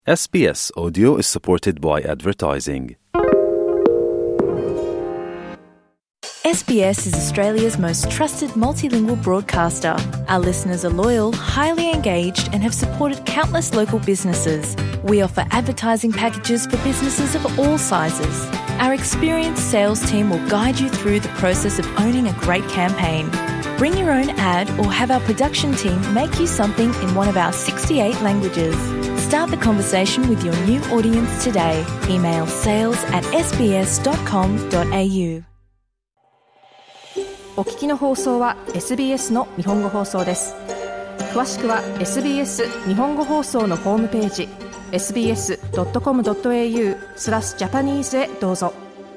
SBS Audio is supported by advertising. SBS is Australia's most trusted multilingual broadcaster. Our listeners are loyal, highly engaged, and have supported countless local businesses. We offer advertising packages for businesses of all sizes. Our experienced sales team will guide you through the process of owning a great campaign. Bring your own ad or have our production team make you something in one of our 68 languages. Start the conversation with your new audience today. Email sales@sbs.com.au。 お聞きの放送は SBS の日本語放送です。詳しくは SBS 日本語放送のホームページ sbs.com.au/Japanese へどうぞ。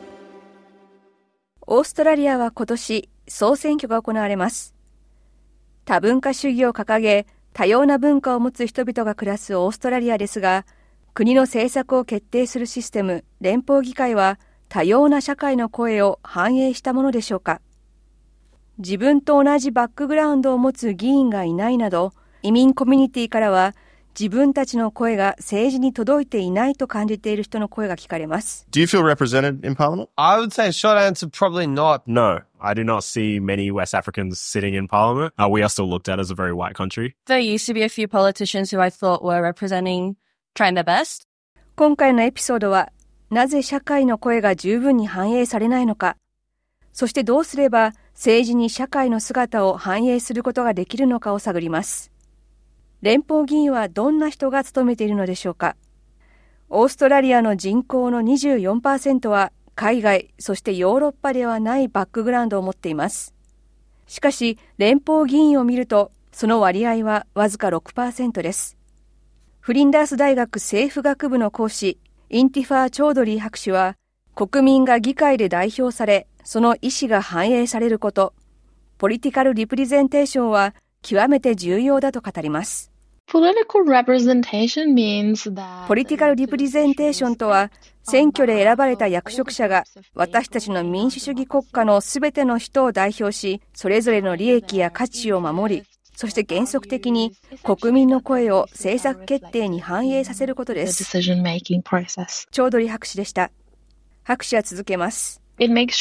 オーストラリアは今年総選挙が行われます。多文化主義を掲げ、多様な文化を持つ人々が暮らすオーストラリアですが、国の政策を決定するシステム、連邦議会は多様な社会の声を反映したものでしょうか。自分と同じバックグラウンドを持つ議員がいないなど、移民コミュニティからは自分たちの声が政治に届いていないと感じている人の声が聞かれます。 Do you feel represented in Parliament? I would say short answer, probably not. No, I do not see many West Africans sitting in Parliament. We are still looked at as a very white country. There used to be a few politicians who I thought were trying their best. 今回のエピソードは、なぜ社会の声が十分に反映されないのか、そしてどうすれば政治に社会の姿を反映することができるのかを探ります。連邦議員はどんな人が務めているのでしょうか。オーストラリアの人口の 24% は海外、そしてヨーロッパではないバックグラウンドを持っています。しかし、連邦議員を見ると、その割合はわずか 6% です。フリンダース大学政府学部の講師、インティファー・チョードリー博士は、国民が議会で代表され、その意思が反映されること、ポリティカル・リプレゼンテーションは極めて重要だと語ります。 ポリティカル・リプレゼンテーションとは、選挙で選ばれた役職者が私たちの民主主義国家のすべての人を代表し、それぞれの利益や価値を守り、そして原則的に国民の声を政策決定に反映させることです。チョードリー博士でした。博士は続けます。政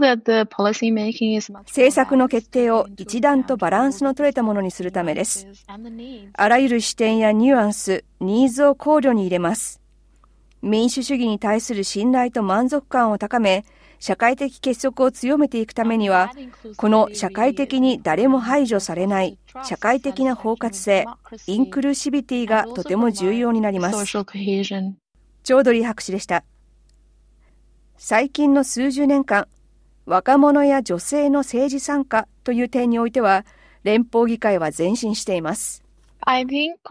策の決定を一段とバランスの取れたものにするためです。あらゆる視点やニュアンス、ニーズを考慮に入れます。民主主義に対する信頼と満足感を高め、社会的結束を強めていくためには、この社会的に誰も排除されない、社会的な包括性、インクルーシビティがとても重要になります。チョードリー博士でした。最近の数十年間、若者や女性の政治参加という点においては、連邦議会は前進しています。異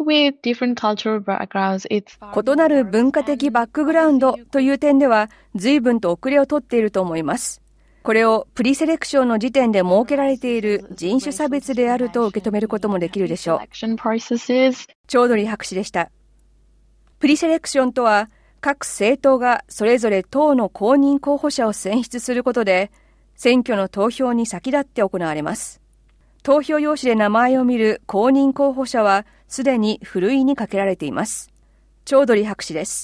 なる文化的バックグラウンドという点では、随分と遅れをとっていると思います。これをプリセレクションの時点で設けられている人種差別であると受け止めることもできるでしょう。チョードリー博士でした。プリセレクションとは、各政党がそれぞれ党の公認候補者を選出することで、選挙の投票に先立って行われます。投票用紙で名前を見る公認候補者はすでにふるいにかけられています。チョードリー博士です。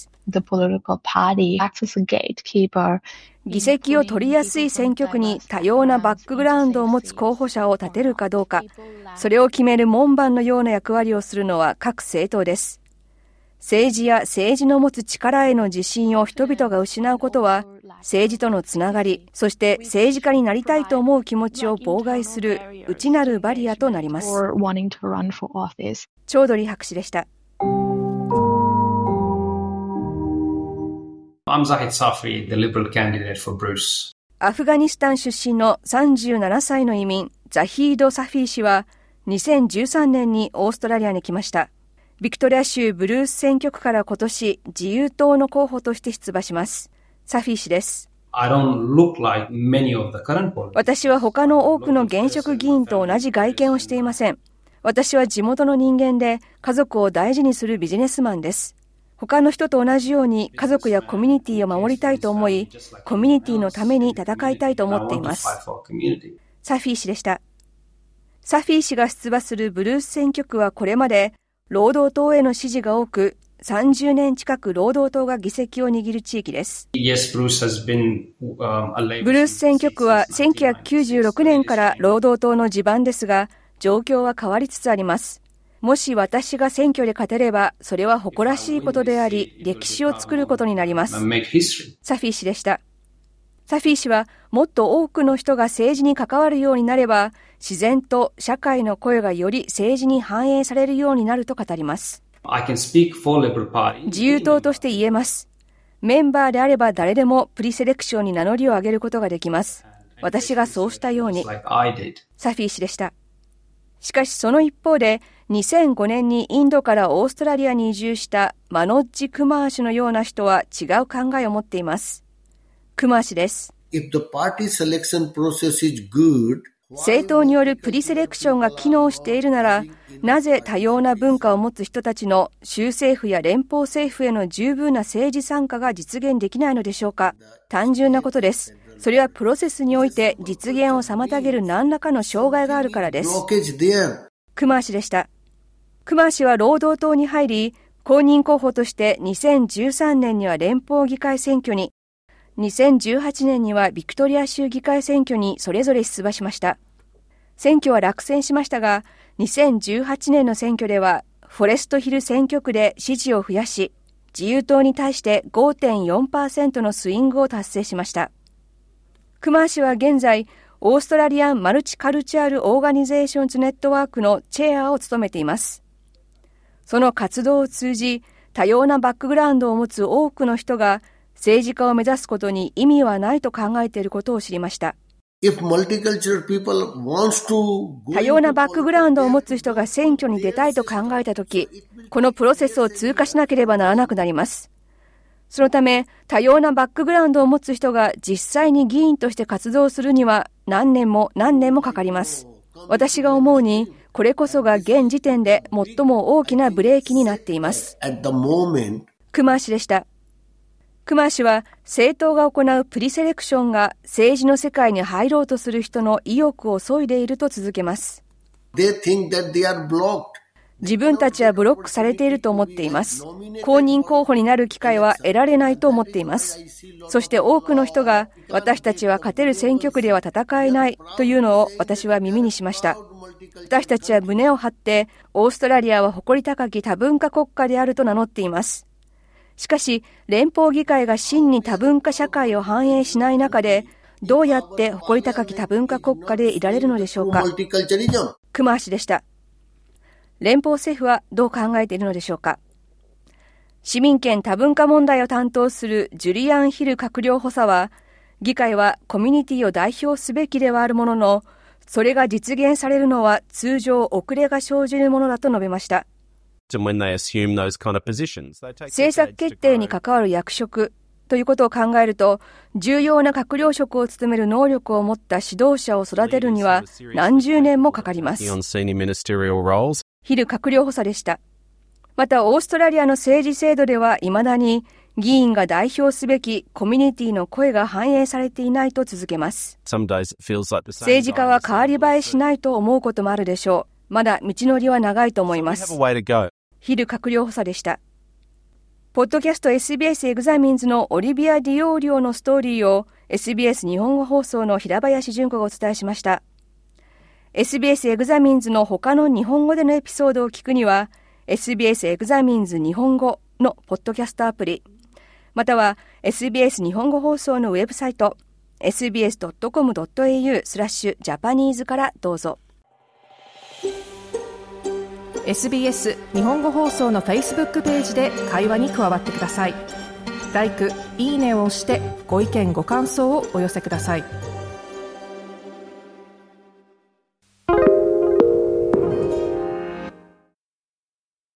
議席を取りやすい選挙区に多様なバックグラウンドを持つ候補者を立てるかどうか、それを決める門番のような役割をするのは各政党です。政治や政治の持つ力への自信を人々が失うことは、政治とのつながり、そして政治家になりたいと思う気持ちを妨害する内なるバリアとなります。チョードリー博士でした。アフガニスタン出身の37歳の移民、ザヒード・サフィー氏は、2013年にオーストラリアに来ました。ビクトリア州ブルース選挙区から今年自由党の候補として出馬します。サフィー氏です。私は他の多くの現職議員と同じ外見をしていません。私は地元の人間で家族を大事にするビジネスマンです。他の人と同じように家族やコミュニティを守りたいと思い、コミュニティのために戦いたいと思っています。サフィー氏でした。サフィー氏が出馬するブルース選挙区はこれまで労働党への支持が多く、 30年近く労働党が議席を握る地域です。ブルース選挙区は1996年から労働党の地盤ですが、状況は変わりつつあります。もし私が選挙で勝てれば、それは誇らしいことであり、歴史を作ることになります。サフィー氏でした。サフィー氏は、もっと多くの人が政治に関わるようになれば、自然と社会の声がより政治に反映されるようになると語ります。自由党として言えます。メンバーであれば誰でもプリセレクションに名乗りを上げることができます。私がそうしたように。サフィー氏でした。しかしその一方で、2005年にインドからオーストラリアに移住したマノッジ・クマー氏のような人は違う考えを持っています。クマー氏です。政党によるプリセレクションが機能しているなら、なぜ多様な文化を持つ人たちの州政府や連邦政府への十分な政治参加が実現できないのでしょうか。単純なことです。それはプロセスにおいて実現を妨げる何らかの障害があるからです。クマー氏でした。クマー氏は労働党に入り、公認候補として2013年には連邦議会選挙に、2018年にはビクトリア州議会選挙にそれぞれ出馬しました。選挙は落選しましたが、2018年の選挙ではフォレストヒル選挙区で支持を増やし、自由党に対して 5.4% のスイングを達成しました。クマー氏は現在、オーストラリアンマルチカルチャールオーガニゼーションズネットワークのチェアを務めています。その活動を通じ、多様なバックグラウンドを持つ多くの人が政治家を目指すことに意味はないと考えていることを知りました。多様なバックグラウンドを持つ人が選挙に出たいと考えたとき、このプロセスを通過しなければならなくなります。そのため、多様なバックグラウンドを持つ人が実際に議員として活動するには何年もかかります。私が思うに、これこそが現時点で最も大きなブレーキになっています。クマー氏でした。クマー氏は政党が行うプリセレクションが政治の世界に入ろうとする人の意欲を削いでいると続けます。自分たちはブロックされていると思っています。公認候補になる機会は得られないと思っています。そして多くの人が私たちは勝てる選挙区では戦えないというのを私は耳にしました。私たちは胸を張ってオーストラリアは誇り高き多文化国家であると名乗っています。しかし連邦議会が真に多文化社会を反映しない中でどうやって誇り高き多文化国家でいられるのでしょうか。クマー氏でした。連邦政府はどう考えているのでしょうか。市民権多文化問題を担当するジュリアン・ヒル閣僚補佐は、議会はコミュニティを代表すべきではあるものの、それが実現されるのは通常遅れが生じるものだと述べました。政策決定に関わる役職ということを考えると、重要な閣僚職を務める能力を持った指導者を育てるには何十年もかかります。ヒル閣僚補佐でした。またオーストラリアの政治制度では未だに議員が代表すべきコミュニティの声が反映されていないと続けます。政治家は変わり映えしないと思うこともあるでしょう。まだ道のりは長いと思います。ヒル閣僚補佐でした。ポッドキャスト SBS エグザミンズのオリビア・ディオーリオのストーリーを SBS 日本語放送の平林純子がお伝えしました。SBS エグザミンズの他の日本語でのエピソードを聞くには SBS エグザミンズ日本語のポッドキャストアプリまたは SBS 日本語放送のウェブサイト sbs.com.au/japanese からどうぞ。 SBS 日本語放送の Facebook ページで会話に加わってください。LIKE、いいねを押してご意見ご感想をお寄せください。